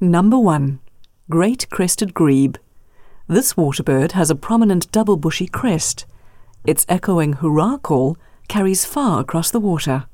Number 1. Great Crested Grebe. This waterbird has a prominent double bushy crest. Its echoing hurrah call carries far across the water.